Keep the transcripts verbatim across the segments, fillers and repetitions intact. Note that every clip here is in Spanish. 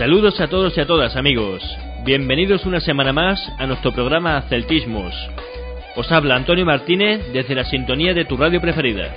Saludos a todos y a todas, amigos. Bienvenidos una semana más a nuestro programa Celtismos. Os habla Antonio Martínez desde la sintonía de tu radio preferida.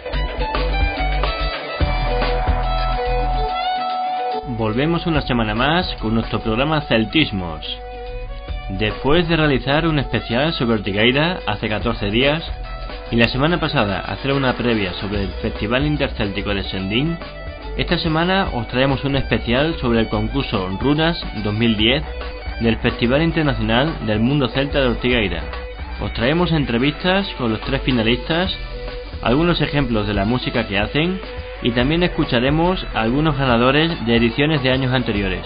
Volvemos una semana más con nuestro programa Celtismos. Después de realizar un especial sobre Ortigueira hace catorce días y la semana pasada hacer una previa sobre el Festival Intercéltico de Sendín, esta semana os traemos un especial sobre el concurso Runas dos mil diez del Festival Internacional del Mundo Celta de Ortigueira. Os traemos entrevistas con los tres finalistas, algunos ejemplos de la música que hacen y también escucharemos a algunos ganadores de ediciones de años anteriores.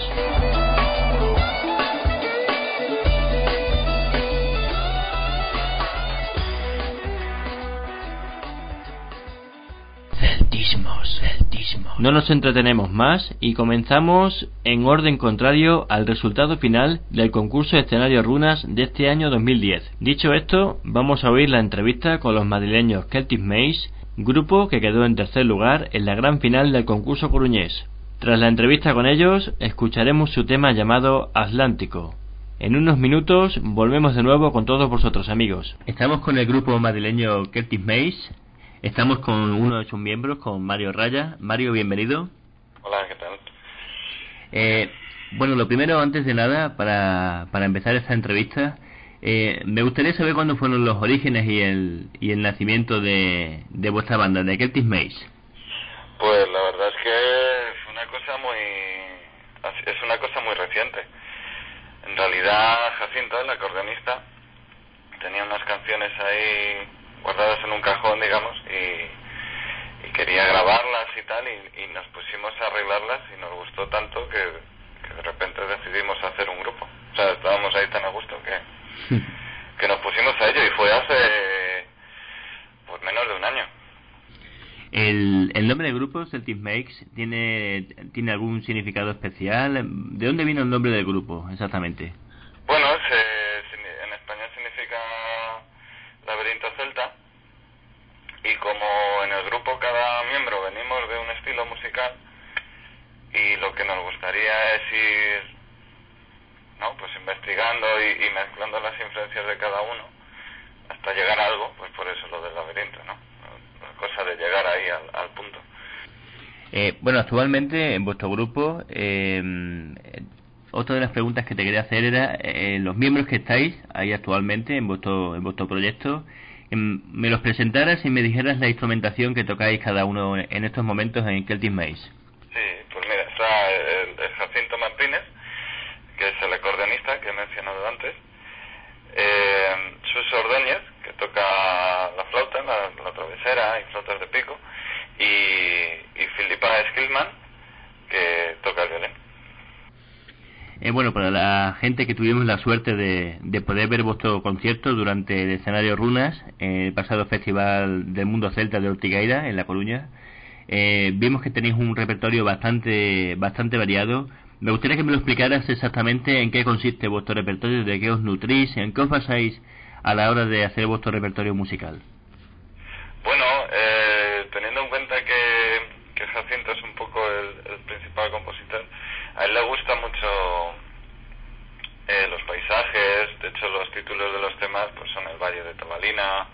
Celtismos, celtismos. No nos entretenemos más y comenzamos en orden contrario al resultado final del concurso Escenario Runas de este año dos mil diez. Dicho esto, vamos a oír la entrevista con los madrileños Celtic Maze, grupo que quedó en tercer lugar en la gran final del concurso coruñés. Tras la entrevista con ellos, escucharemos su tema llamado Atlántico. En unos minutos volvemos de nuevo con todos vosotros, amigos. Estamos con el grupo madrileño Celtic Maze. Estamos con uno de sus miembros, con Mario Raya. Mario, bienvenido. Hola, ¿qué tal? Eh, bueno, lo primero, antes de nada, para, para empezar esta entrevista, eh, me gustaría saber cuándo fueron los orígenes y el, y el nacimiento de, de vuestra banda, de Celtic Maze. Pues la verdad es que es una cosa muy es una cosa muy reciente. En realidad, Jacinto, el acordeonista, tenía unas canciones ahí guardadas en un cajón, digamos, y, y quería grabarlas y tal, y, y nos pusimos a arreglarlas y nos gustó tanto que, que de repente decidimos hacer un grupo. O sea, estábamos ahí tan a gusto que, que nos pusimos a ello, y fue hace pues menos de un año. El, el nombre del grupo, Celtic Maze, ¿tiene, ¿tiene algún significado especial? ¿De dónde vino el nombre del grupo, exactamente? Bueno, se, en español significa laberinto celta, y como en el grupo cada miembro venimos de un estilo musical y lo que nos gustaría es ir, no, pues investigando y, y mezclando las influencias de cada uno hasta llegar a algo, pues por eso lo del laberinto, ¿no? La cosa de llegar ahí al, al punto. Eh, bueno, actualmente en vuestro grupo, eh, otra de las preguntas que te quería hacer era eh, los miembros que estáis ahí actualmente en vuestro en vuestro proyecto, eh, me los presentaras y me dijeras la instrumentación que tocáis cada uno en estos momentos en Celtic Maze. Sí, pues mira, está el, el Jacinto Martínez, que es el acordeonista que he mencionado antes, eh, Suso Ordóñez, que toca la flauta, la, la travesera y flautas de pico, y, y Filipa Skillman, que toca el violín. Eh, bueno, para la gente que tuvimos la suerte de, de poder ver vuestro concierto durante el escenario Runas, eh, el pasado Festival del Mundo Celta de Ortigueira, en La Coruña, eh, vimos que tenéis un repertorio bastante bastante variado. Me gustaría que me lo explicaras exactamente en qué consiste vuestro repertorio, de qué os nutrís, en qué os basáis a la hora de hacer vuestro repertorio musical. Bueno, eh, teniendo en cuenta que, que Jacinto es un poco el, el principal compositor, a él le gusta mucho eh, los paisajes. De hecho, los títulos de los temas pues son el Valle de Tabalina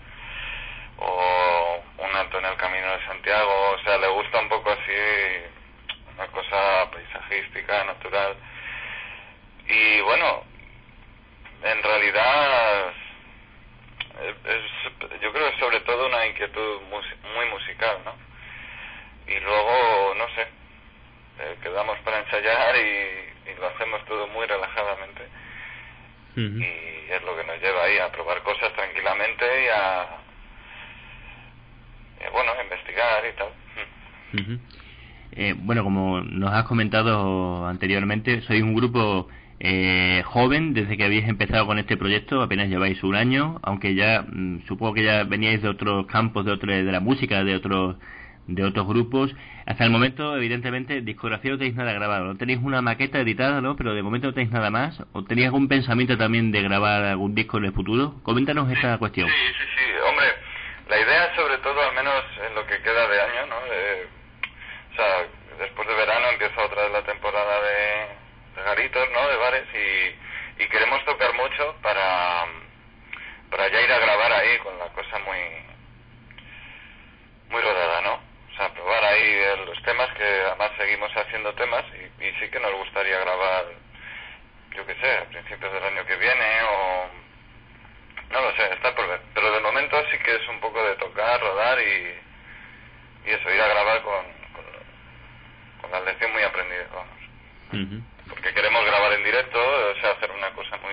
o Un alto en el Camino de Santiago. O sea, le gusta un poco así una cosa paisajística, natural. Y bueno, en realidad es, es, yo creo que es sobre todo una inquietud mus- muy musical, ¿no? Y luego, no sé, eh, quedamos para ensayar y, y lo hacemos todo muy relajadamente. Uh-huh. Y es lo que nos lleva ahí a probar cosas tranquilamente y a, y, bueno, a investigar y tal. Uh-huh. Eh, bueno, como nos has comentado anteriormente, sois un grupo eh, joven desde que habéis empezado con este proyecto, apenas lleváis un año, aunque ya mmm, supongo que ya veníais de otros campos, de otro, de la música, de otros de otros grupos. Hasta el momento, evidentemente, discografía no tenéis nada grabado, no tenéis una maqueta editada, ¿no? Pero de momento no tenéis nada más. ¿O tenéis algún pensamiento también de grabar algún disco en el futuro? Coméntanos sí, esta cuestión. Sí, sí, sí, hombre, la idea es sobre todo, al menos en lo que queda de año, ¿no? De, o sea, después de verano empieza otra vez la temporada de, de Garí y queremos tocar mucho para, para ya ir a grabar ahí con la cosa muy, muy rodada, ¿no? O sea, probar ahí los temas, que además seguimos haciendo temas y, y sí que nos gustaría grabar, yo qué sé, a principios del año que viene o... No lo sé, está por ver. Pero de momento sí que es un poco de tocar, rodar y, y eso, ir a grabar con, con, con la lección muy aprendida, vamos. Uh-huh. Porque queremos grabar en directo, o sea, hacer una cosa muy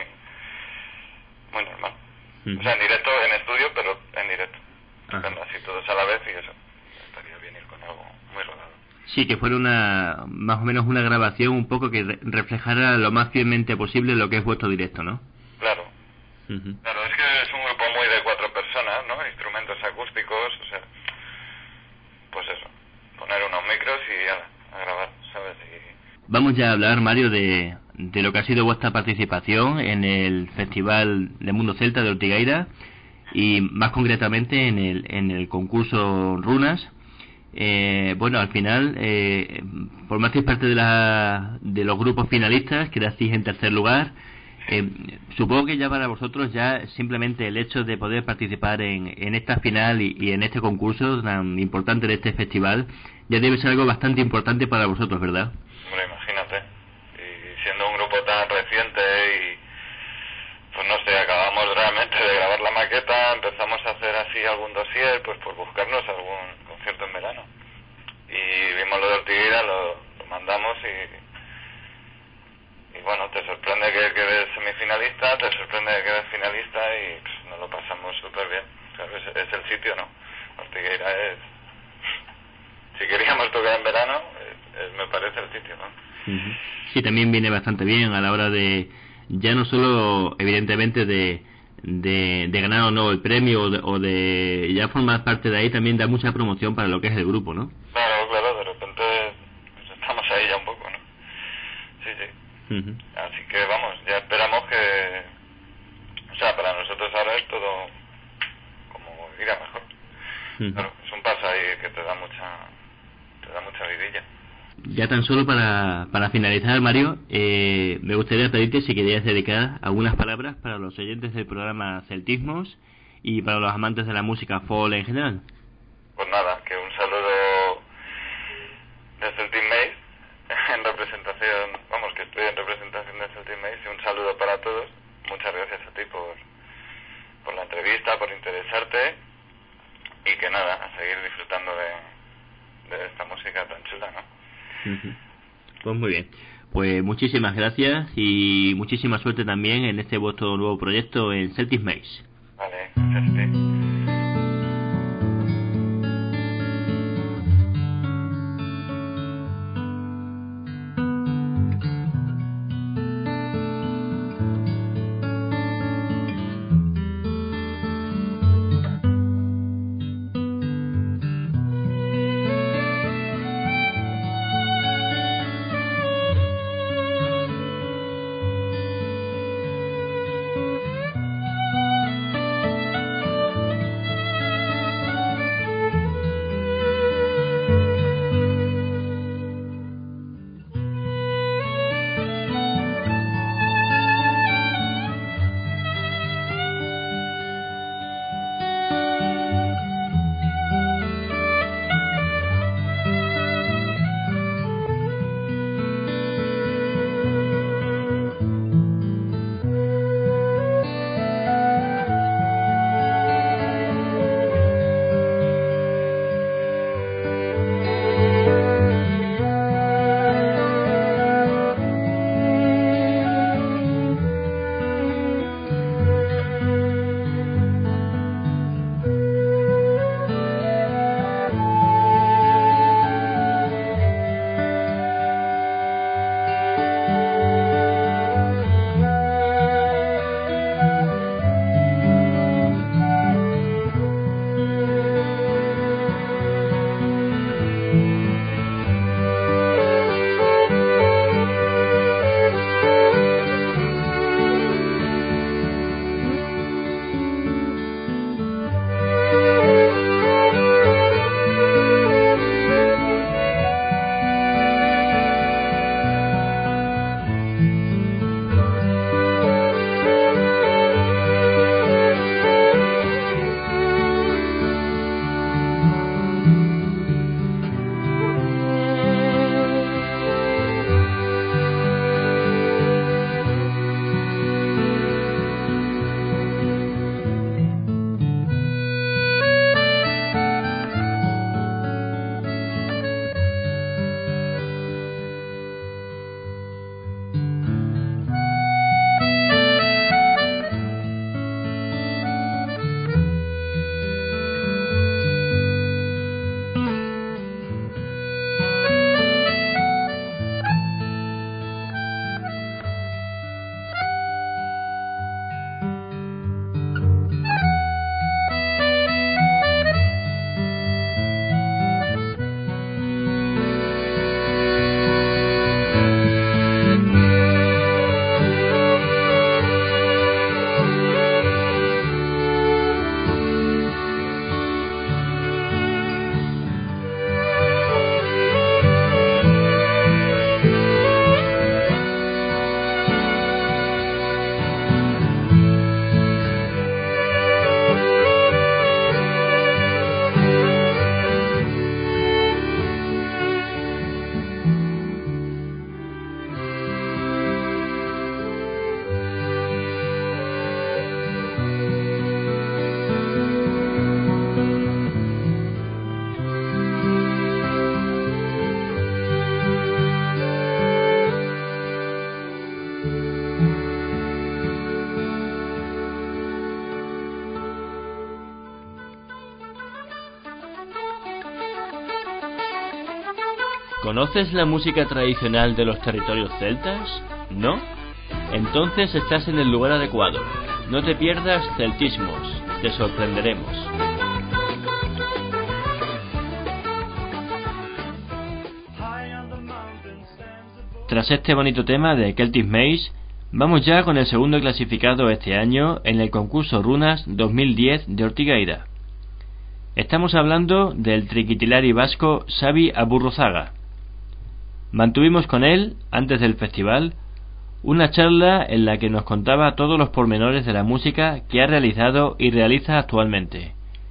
muy normal. Uh-huh. O sea, en directo, en estudio, pero en directo. Tocando así todos a la vez y eso. Estaría bien ir con algo muy rodado. Sí, que fuera una, más o menos una grabación un poco que re- reflejara lo más fielmente posible lo que es vuestro directo, ¿no? Claro. Uh-huh. Claro, es que es un grupo muy de cuatro personas, ¿no? Instrumentos acústicos, o sea, pues eso, poner unos micros y a, a grabar, ¿sabes? Y... Vamos ya a hablar, Mario, de, de lo que ha sido vuestra participación en el Festival de Mundo Celta de Ortigueira y más concretamente en el, en el concurso Runas. Eh, bueno, al final, eh, formasteis parte de, la, de los grupos finalistas, quedasteis en tercer lugar. Eh, supongo que ya para vosotros ya simplemente el hecho de poder participar en, en esta final y, y en este concurso tan importante de este festival ya debe ser algo bastante importante para vosotros, ¿verdad? Hombre, imagínate, y siendo un grupo tan reciente y pues no sé, acabamos realmente de grabar la maqueta, empezamos a hacer así algún dossier pues por buscarnos algún concierto en verano y vimos lo de Ortigueira, lo, lo mandamos y y bueno, te sorprende que quedes semifinalista, te sorprende que quedes finalista y pues, nos lo pasamos súper bien. Claro, es, es el sitio, ¿no? Ortigueira es... Si queríamos tocar en verano, es, es, me parece el sitio, ¿no? Uh-huh. Sí, también viene bastante bien a la hora de... Ya no solo, evidentemente, de, de, de ganar o no el premio o de, o de ya formar parte de ahí, también da mucha promoción para lo que es el grupo, ¿no? Claro, claro, de repente pues, estamos ahí ya un poco, ¿no? Sí, sí. Uh-huh. Así que vamos, ya esperamos que, o sea, para nosotros ahora es todo como ir a mejor. Uh-huh. Claro, es un paso ahí que te da mucha, te da mucha vidilla. Ya tan solo para, para finalizar, Mario, eh, me gustaría pedirte si querías dedicar algunas palabras para los oyentes del programa Celtismos y para los amantes de la música folk en general. Pues nada, que un saludo de Celtismais en representación, vamos, que estoy en representación de Celtismais y un saludo para todos. Muchas gracias a ti por, por la entrevista, por interesarte y que nada, a seguir disfrutando de, de esta música tan chula, ¿no? Uh-huh. Pues muy bien, pues muchísimas gracias y muchísima suerte también en este vuestro nuevo proyecto en Celtismais. Vale, gracias a ti. ¿Conoces la música tradicional de los territorios celtas? ¿No? Entonces estás en el lugar adecuado. No te pierdas Celtismos. Te sorprenderemos. Tras este bonito tema de Celtic Maze, vamos ya con el segundo clasificado este año en el concurso Runas dos mil diez de Ortigueira. Estamos hablando del triquitilari vasco Xabi Aburruzaga. Mantuvimos con él, antes del festival, una charla en la que nos contaba todos los pormenores de la música que ha realizado y realiza actualmente.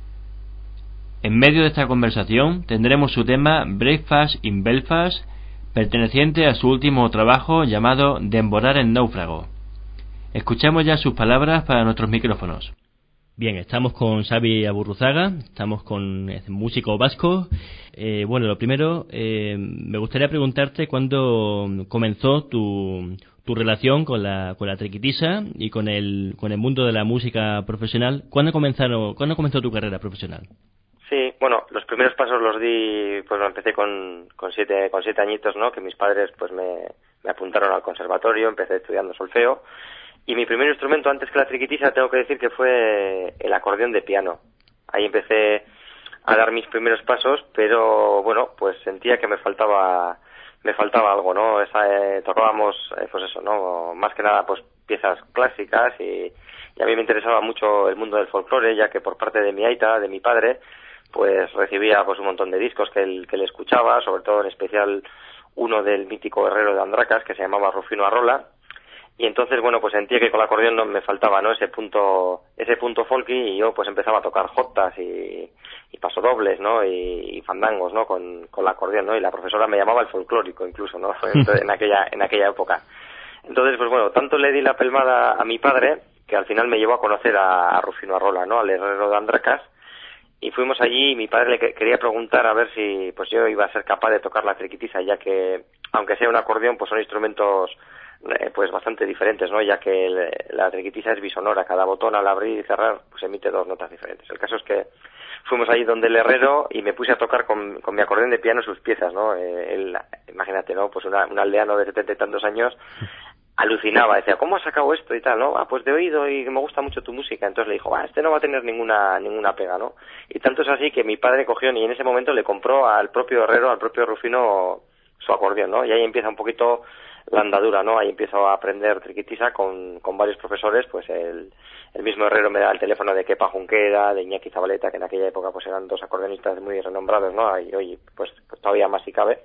En medio de esta conversación tendremos su tema Breakfast in Belfast, perteneciente a su último trabajo llamado Devorar en náufrago. Escuchamos ya sus palabras para nuestros micrófonos. Bien, estamos con Xabi Aburruzaga, estamos con el músico vasco. Eh, bueno, lo primero, eh, me gustaría preguntarte cuándo comenzó tu, tu relación con la, con la triquitisa y con el, con el mundo de la música profesional. ¿Cuándo comenzaron, cuándo comenzó tu carrera profesional? Sí, bueno, los primeros pasos los di, pues lo empecé con, con siete, con siete añitos, ¿no? Que mis padres, pues me, me apuntaron al conservatorio, empecé estudiando solfeo. Y mi primer instrumento, antes que la triquitisa, tengo que decir que fue el acordeón de piano. Ahí empecé a dar mis primeros pasos, pero bueno, pues sentía que me faltaba, me faltaba algo, ¿no? Esa, eh, tocábamos, eh, pues eso, ¿no? Más que nada, pues piezas clásicas y, y a mí me interesaba mucho el mundo del folclore, ya que por parte de mi aita, de mi padre, pues recibía pues un montón de discos que él, que él escuchaba, sobre todo en especial uno del mítico herrero de Andracas, que se llamaba Rufino Arrola. Y entonces, bueno, pues sentía que con el acordeón no me faltaba, ¿no? Ese punto, ese punto folky, y yo pues empezaba a tocar jotas y, y pasodobles, ¿no? Y, y fandangos, ¿no? Con, con el acordeón, ¿no? Y la profesora me llamaba el folclórico incluso, ¿no? Entonces, en aquella, en aquella época. Entonces, pues bueno, tanto le di la pelmada a mi padre, que al final me llevó a conocer a, a Rufino Arrola, ¿no? Al herrero de Andracas. Y fuimos allí y mi padre le quería preguntar a ver si, pues yo iba a ser capaz de tocar la triquitisa, ya que, aunque sea un acordeón, pues son instrumentos pues bastante diferentes, ¿no? Ya que el, la triquitisa es bisonora, cada botón al abrir y cerrar pues emite dos notas diferentes. El caso es que fuimos allí donde el herrero y me puse a tocar con, con mi acordeón de piano sus piezas, ¿no? Eh, él, imagínate, ¿no? Pues una, un aldeano de setenta y tantos años alucinaba, decía, ¿cómo has sacado esto y tal, no? Ah, pues de oído y me gusta mucho tu música. Entonces le dijo, ah, este no va a tener ninguna ninguna pega, ¿no? Y tanto es así que mi padre cogió y en ese momento le compró al propio herrero, al propio Rufino, su acordeón, ¿no? Y ahí empieza un poquito la andadura, ¿no? Ahí empiezo a aprender triquitisa con, con varios profesores, pues el, el mismo herrero me da el teléfono de Kepa Junquera, de Iñaki Zabaleta, que en aquella época pues eran dos acordeonistas muy renombrados, ¿no? Y hoy pues, pues todavía más si cabe.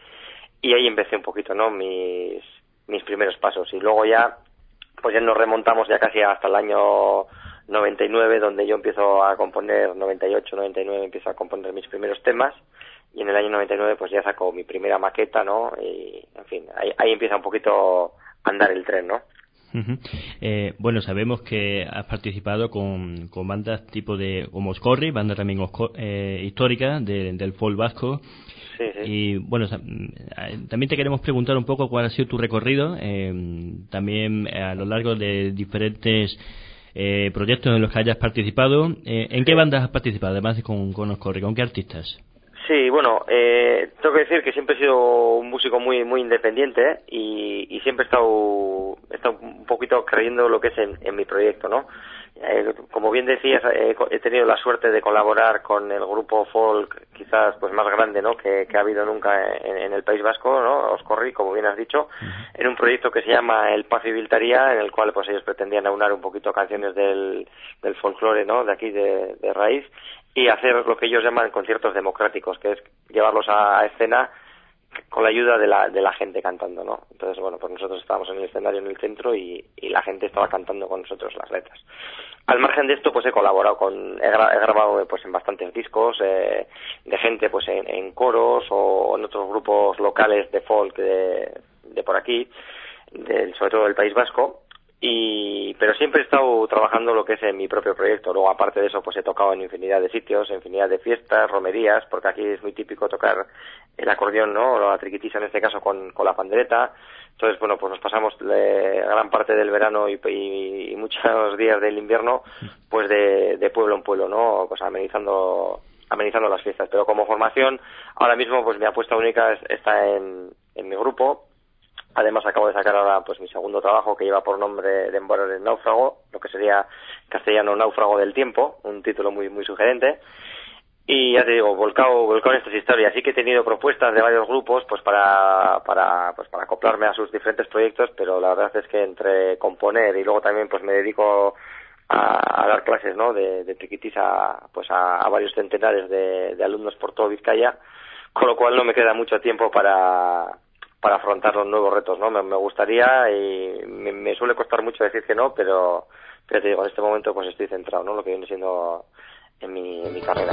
Y ahí empecé un poquito, ¿no? Mis, mis primeros pasos. Y luego ya, pues ya nos remontamos ya casi hasta el año noventa y nueve, donde yo empiezo a componer, noventa y ocho, noventa y nueve, empiezo a componer mis primeros temas. Y en el año noventa y nueve pues ya saco mi primera maqueta, ¿no? Y, en fin, ahí, ahí empieza un poquito a andar el tren, ¿no? Uh-huh. Eh, bueno, sabemos que has participado con, con bandas tipo de como Oscorri, banda también osco, eh, histórica de, del folk vasco. Sí, sí. Y bueno, también te queremos preguntar un poco cuál ha sido tu recorrido, eh, también a lo largo de diferentes eh, proyectos en los que hayas participado. Eh, ¿En qué bandas has participado, además de con, con Oscorri? ¿Con qué artistas? Sí, bueno, eh, tengo que decir que siempre he sido un músico muy muy independiente y, y siempre he estado, he estado un poquito creyendo lo que es en, en mi proyecto, ¿no? Eh, como bien decías, eh, he tenido la suerte de colaborar con el grupo folk quizás pues más grande, ¿no? que, que ha habido nunca en, en el País Vasco, ¿no? Oscorri, como bien has dicho, en un proyecto que se llama El Paz y Viltaría, en el cual pues ellos pretendían aunar un poquito canciones del, del folclore, ¿no? De aquí de, de raíz, y hacer lo que ellos llaman conciertos democráticos, que es llevarlos a, a escena con la ayuda de la de la gente cantando, ¿no? Entonces, bueno, pues nosotros estábamos en el escenario en el centro y, y la gente estaba cantando con nosotros las letras. Al margen de esto, pues he colaborado con, he, gra, he grabado pues en bastantes discos eh, de gente pues en, en coros o en otros grupos locales de folk de, de por aquí, de, sobre todo del País Vasco. Y pero siempre he estado trabajando lo que es en mi propio proyecto. Luego, aparte de eso, pues he tocado en infinidad de sitios, en infinidad de fiestas, romerías, porque aquí es muy típico tocar el acordeón, ¿no? O la triquitisa en este caso con, con la pandereta. Entonces, bueno, pues nos pasamos eh, gran parte del verano y, y, y muchos días del invierno, pues de, de pueblo en pueblo, ¿no? Pues amenizando amenizando las fiestas. Pero como formación, ahora mismo pues mi apuesta única es, está en, en mi grupo. Además acabo de sacar ahora pues mi segundo trabajo, que lleva por nombre de Embora el náufrago, lo que sería castellano Náufrago del tiempo, un título muy muy sugerente. Y ya te digo, volcado, volcado en estas historias. Sí que he tenido propuestas de varios grupos pues para para pues para acoplarme a sus diferentes proyectos, pero la verdad es que entre componer y luego también pues me dedico a, a dar clases, ¿no? de, de triquitisa pues a, a varios centenares de, de alumnos por todo Vizcaya, con lo cual no me queda mucho tiempo para para afrontar los nuevos retos, ¿no? Me, me gustaría y me, me suele costar mucho decir que no, pero, pero te digo, en este momento pues estoy centrado, ¿no? Lo que viene siendo en mi, en mi carrera.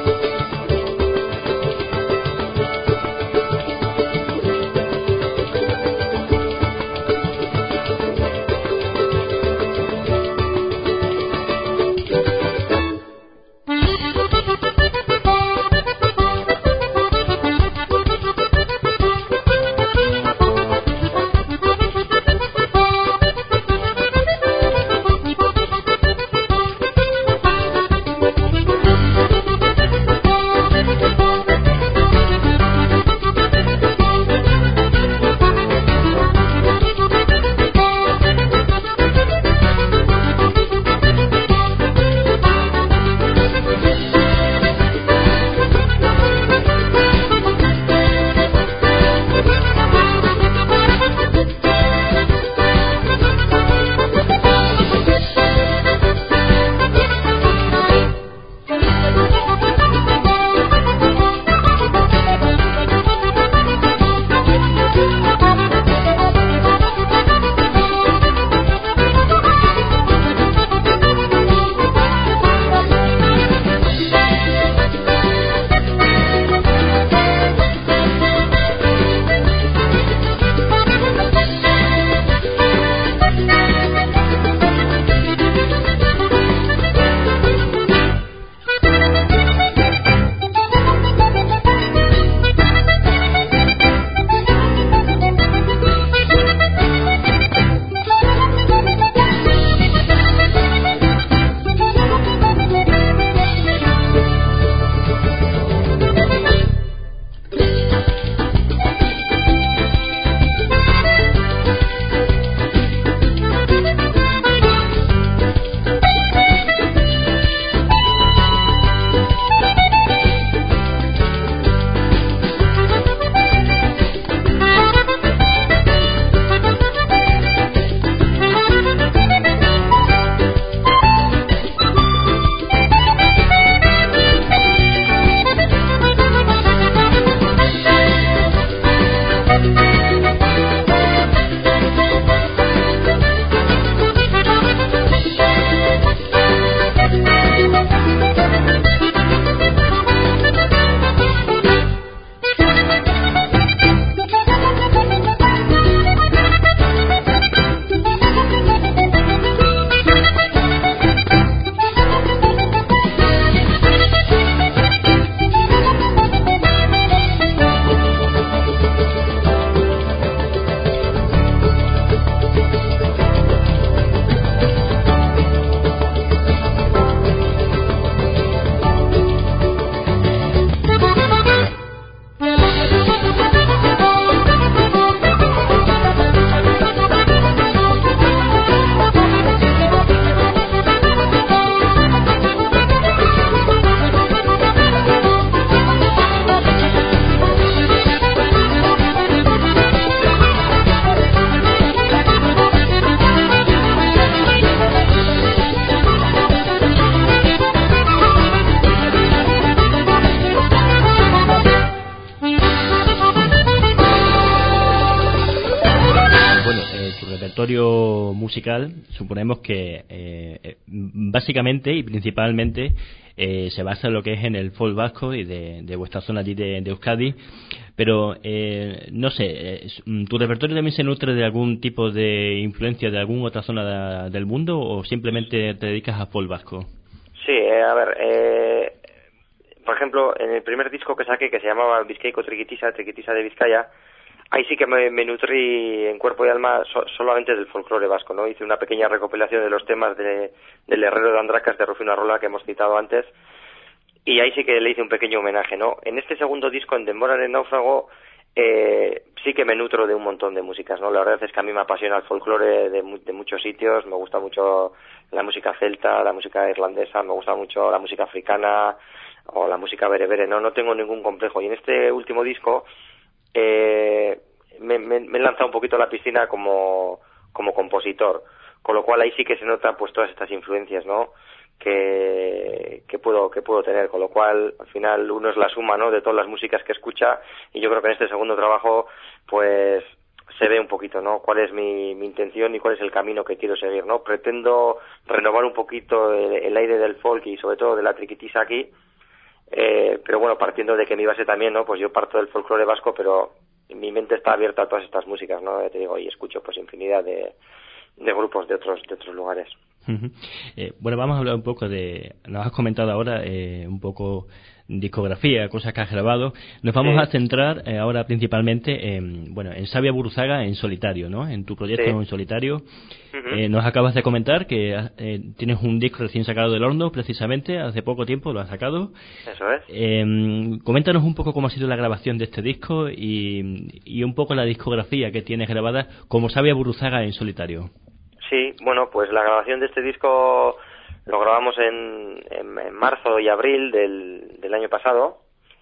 repertorio musical suponemos que eh, básicamente y principalmente eh, se basa en lo que es en el folk vasco y de, de vuestra zona allí de, de Euskadi, pero eh, no sé, eh, ¿tu repertorio también se nutre de algún tipo de influencia de alguna otra zona de, del mundo o simplemente te dedicas a folk vasco? Sí, eh, a ver, eh, por ejemplo, en el primer disco que saqué, que se llamaba Bizkaiko Triquitisa, Triquitisa de Vizcaya, ahí sí que me, me nutrí en cuerpo y alma so, solamente del folclore vasco, ¿no? Hice una pequeña recopilación de los temas de, del Herrero de Andracas de Rufino Arrola que hemos citado antes, y ahí sí que le hice un pequeño homenaje, ¿no? En este segundo disco, en Demorar el náufrago, eh, sí que me nutro de un montón de músicas, ¿no? La verdad es que a mí me apasiona el folclore de, de muchos sitios, me gusta mucho la música celta, la música irlandesa, me gusta mucho la música africana o la música berebere, ¿no? No tengo ningún complejo. Y en este último disco eh, me, me, me he lanzado un poquito a la piscina como, como compositor, con lo cual ahí sí que se notan pues todas estas influencias, ¿no? que que puedo que puedo tener, con lo cual al final uno es la suma, ¿no?, de todas las músicas que escucha, y yo creo que en este segundo trabajo pues se ve un poquito, ¿no?, cuál es mi, mi intención y cuál es el camino que quiero seguir, ¿no? Pretendo renovar un poquito el, el aire del folk y sobre todo de la triquitisa aquí, eh, pero bueno, partiendo de que mi base también, ¿no?, pues yo parto del folclore vasco, pero mi mente está abierta a todas estas músicas, ¿no? Ya te digo, y escucho pues infinidad de, de grupos de otros de otros lugares. Uh-huh. Eh, bueno, vamos a hablar un poco de, nos has comentado ahora eh, un poco discografía, cosas que has grabado. Nos vamos sí. a centrar eh, ahora principalmente en, bueno, en Sabia Burruzaga en solitario, ¿no? En tu proyecto sí. en solitario. Uh-huh. Eh, nos acabas de comentar que eh, tienes un disco recién sacado del horno, precisamente, hace poco tiempo lo has sacado. Eso es. Eh, coméntanos un poco cómo ha sido la grabación de este disco y, y un poco la discografía que tienes grabada como Sabia Burruzaga en solitario. Sí, bueno, pues la grabación de este disco lo grabamos en, en, en marzo y abril del, del año pasado,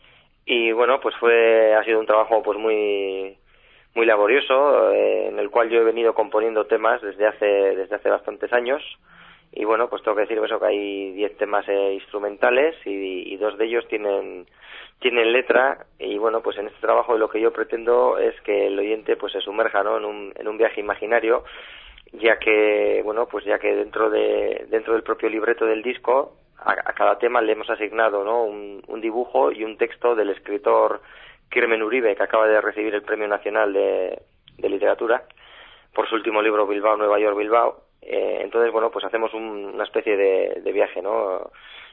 y bueno, pues fue ha sido un trabajo pues muy muy laborioso, eh, en el cual yo he venido componiendo temas desde hace desde hace bastantes años, y bueno, pues tengo que decir eso, que hay diez temas eh, instrumentales y, y dos de ellos tienen tienen letra, y bueno, pues en este trabajo lo que yo pretendo es que el oyente pues se sumerja, ¿no?, en un en un viaje imaginario, ya que bueno pues ya que dentro de dentro del propio libreto del disco a, a cada tema le hemos asignado, ¿no?, un, un dibujo y un texto del escritor Kirmen Uribe, que acaba de recibir el Premio Nacional de, de Literatura por su último libro Bilbao, Nueva York, Bilbao. Eh, entonces bueno, pues hacemos un, una especie de, de viaje, ¿no?,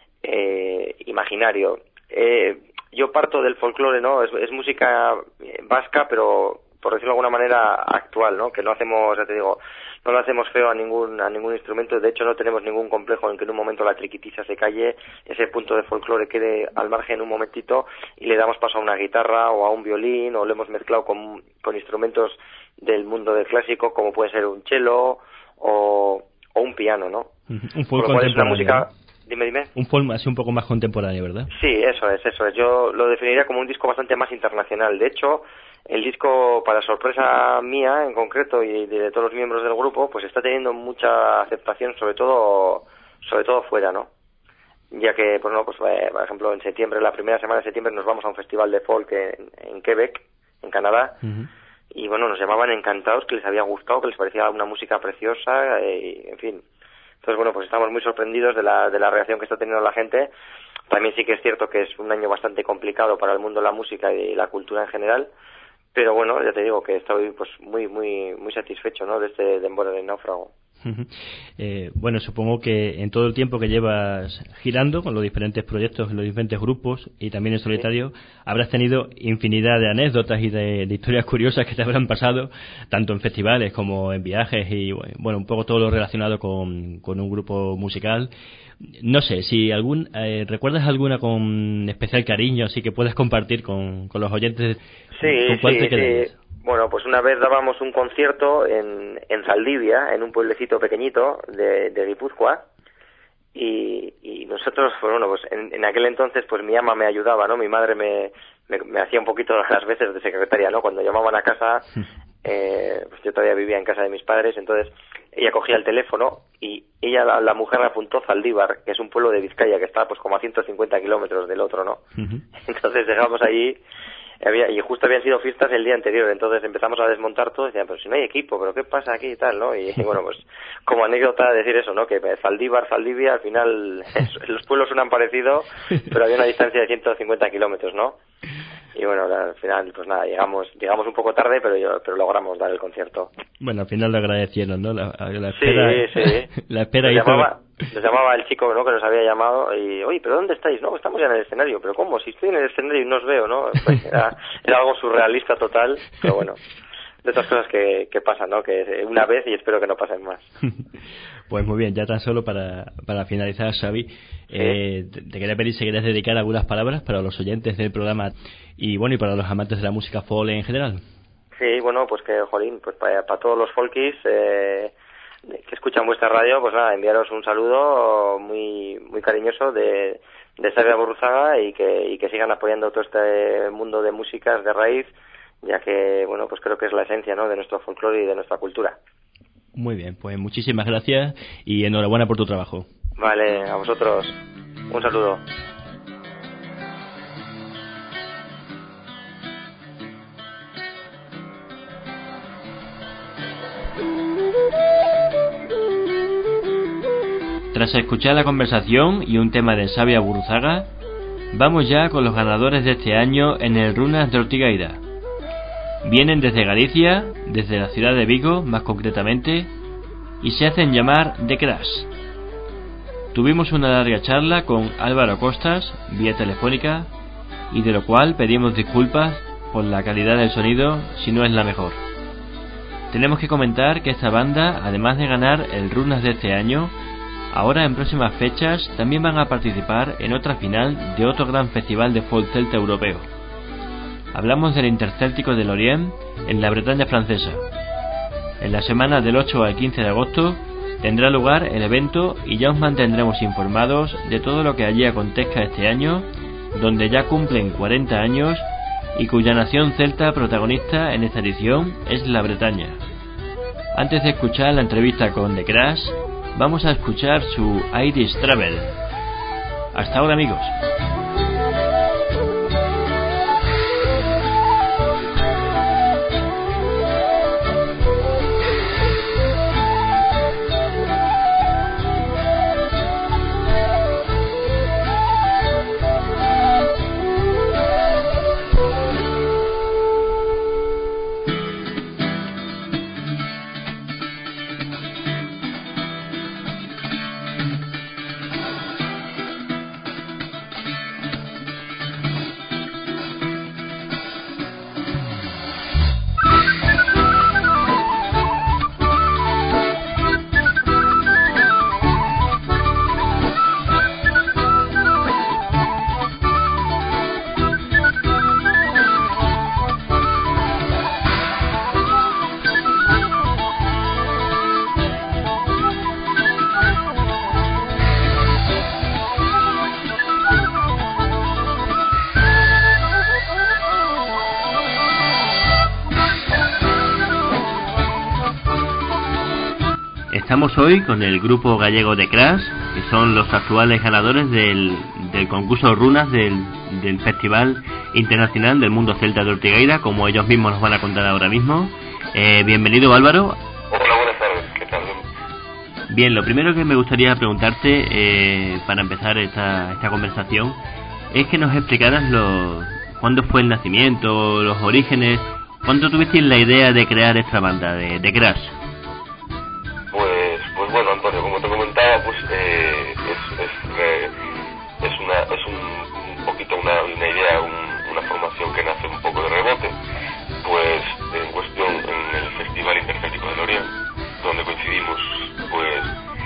eh, imaginario. Eh, yo parto del folclore, ¿no?, es, es música vasca, pero por decirlo de alguna manera actual, ¿no?, que no hacemos, ya te digo, no le hacemos feo a ningún a ningún instrumento. De hecho no tenemos ningún complejo en que en un momento la triquitisa se calle, ese punto de folclore quede al margen un momentito y le damos paso a una guitarra o a un violín, o lo hemos mezclado con, con instrumentos del mundo del clásico, como puede ser un cello o, o un piano, ¿no? Un folk contemporáneo, es una música, ¿no? Dime, dime. Un folk así un poco más contemporáneo, ¿verdad? Sí, eso es, eso es. Yo lo definiría como un disco bastante más internacional. De hecho, el disco, para sorpresa mía en concreto y de todos los miembros del grupo, pues está teniendo mucha aceptación, sobre todo sobre todo fuera, ¿no? Ya que, pues no, pues eh, por ejemplo, en septiembre, la primera semana de septiembre, nos vamos a un festival de folk en, en Quebec, en Canadá, uh-huh. y bueno, nos llamaban encantados, que les había gustado, que les parecía una música preciosa, y en fin. Entonces, bueno, pues estamos muy sorprendidos de la de la reacción que está teniendo la gente. También sí que es cierto que es un año bastante complicado para el mundo de la música y la cultura en general, pero bueno, ya te digo que estoy pues muy muy muy satisfecho, ¿no?, de este Demorar el náufrago. Uh-huh. Eh, bueno, supongo que en todo el tiempo que llevas girando con los diferentes proyectos, en los diferentes grupos y también en solitario, sí. habrás tenido infinidad de anécdotas y de, de historias curiosas que te habrán pasado, tanto en festivales como en viajes y bueno, un poco todo lo relacionado con, con un grupo musical. No sé, si algún eh, ¿recuerdas alguna con especial cariño, así que puedas compartir con, con los oyentes? Sí, ¿con cuál sí, te quedarías? sí. Bueno, pues una vez dábamos un concierto en, en Zaldivia, en un pueblecito pequeñito de, de Guipúzcoa, y, y nosotros, pues bueno, pues en, en aquel entonces pues mi ama me ayudaba, ¿no? Mi madre me, me, me hacía un poquito las veces de secretaria, ¿no? Cuando llamaban a casa, eh, pues yo todavía vivía en casa de mis padres, entonces ella cogía el teléfono y ella, la, la mujer, me apuntó Zaldívar, que es un pueblo de Vizcaya que está pues como a ciento cincuenta kilómetros del otro, ¿no? Uh-huh. Entonces llegamos allí. Había, y justo habían sido fiestas el día anterior, entonces empezamos a desmontar todo y decían, pero si no hay equipo, pero ¿qué pasa aquí y tal, no? Y, y bueno, pues como anécdota decir eso, ¿no? Que Zaldívar, Zaldivia, al final los pueblos suenan parecido, pero había una distancia de ciento cincuenta kilómetros, ¿no? Y bueno, al final, pues nada, llegamos llegamos un poco tarde, pero yo, pero logramos dar el concierto. Bueno, al final lo agradecieron, ¿no? La, la espera, sí, sí. La espera nos, hizo... llamaba, nos llamaba el chico, ¿no?, que nos había llamado y, oye, ¿pero dónde estáis? No, estamos ya en el escenario. ¿Pero cómo? Si estoy en el escenario y no os veo, ¿no? Pues era, era algo surrealista total, pero bueno, de estas cosas que, que pasan, ¿no? Que una vez y espero que no pasen más. Pues muy bien, ya tan solo para, para finalizar, Xavi, sí. eh, te, te quería pedir si querías dedicar algunas palabras para los oyentes del programa y bueno, y para los amantes de la música folk en general. Sí, bueno, pues que, jolín, pues para, para todos los folkis eh, que escuchan vuestra radio, pues nada, enviaros un saludo muy muy cariñoso de, de Xavi Aburruzaga y que, y que sigan apoyando todo este mundo de músicas de raíz, ya que, bueno, pues creo que es la esencia, ¿no?, de nuestro folclore y de nuestra cultura. Muy bien, pues muchísimas gracias y enhorabuena por tu trabajo. Vale, a vosotros. Un saludo. Tras escuchar la conversación y un tema de Xavi Aburruzaga, vamos ya con los ganadores de este año en el Runas de Ortigueira. Vienen desde Galicia, desde la ciudad de Vigo más concretamente, y se hacen llamar The Crash. Tuvimos una larga charla con Álvaro Costas vía telefónica y de lo cual pedimos disculpas por la calidad del sonido si no es la mejor. Tenemos que comentar que esta banda, además de ganar el Runas de este año, ahora en próximas fechas también van a participar en otra final de otro gran festival de folk celta europeo. Hablamos del Intercéltico de Lorient en la Bretaña francesa. En la semana del ocho al quince de agosto tendrá lugar el evento y ya os mantendremos informados de todo lo que allí acontezca este año, donde ya cumplen cuarenta años y cuya nación celta protagonista en esta edición es la Bretaña. Antes de escuchar la entrevista con The Crash, vamos a escuchar su Irish Travel. Hasta ahora, amigos. Estamos hoy con el grupo gallego The Crash, que son los actuales ganadores del, del concurso Runas del, del Festival Internacional del Mundo Celta de Ortigueira, como ellos mismos nos van a contar ahora mismo. Eh, bienvenido, Álvaro. Hola, buenas tardes, ¿qué tal? Bien, lo primero que me gustaría preguntarte, eh, para empezar esta, esta conversación, es que nos explicaras lo, cuándo fue el nacimiento, los orígenes, cuándo tuvisteis la idea de crear esta banda, de, de Crash. Pues, pues bueno, Antonio, como te comentaba, pues eh, es, es, eh, es, una, es un, un poquito una, una idea, un, una formación que nace un poco de rebote, pues en cuestión en el Festival Intercéltico de Lorient, donde coincidimos, pues